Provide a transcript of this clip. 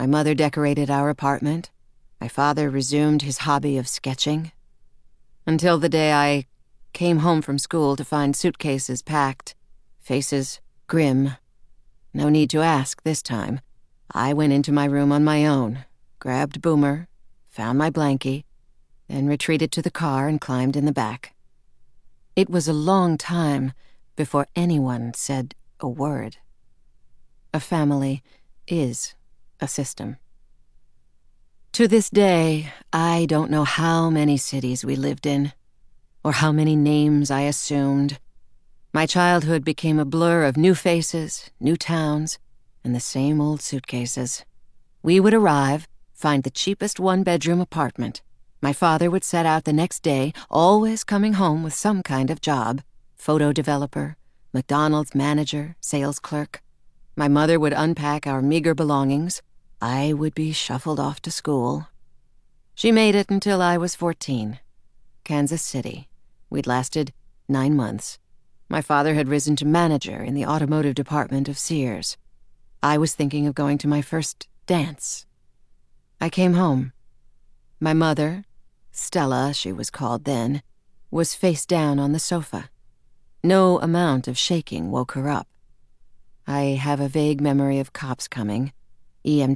My mother decorated our apartment. My father resumed his hobby of sketching. Until the day I came home from school to find suitcases packed, faces grim. No need to ask this time. I went into my room on my own, grabbed Boomer, found my blankie, then retreated to the car and climbed in the back. It was a long time before anyone said a word. A family is a system. To this day, I don't know how many cities we lived in, or how many names I assumed. My childhood became a blur of new faces, new towns, and the same old suitcases. We would arrive, find the cheapest one-bedroom apartment. My father would set out the next day, always coming home with some kind of job: photo developer, McDonald's manager, sales clerk. My mother would unpack our meager belongings. I would be shuffled off to school. She made it until I was 14. Kansas City. We'd lasted 9 months. My father had risen to manager in the automotive department of Sears. I was thinking of going to my first dance. I came home. My mother, Stella she was called then, was face down on the sofa. No amount of shaking woke her up. I have a vague memory of cops coming, EMT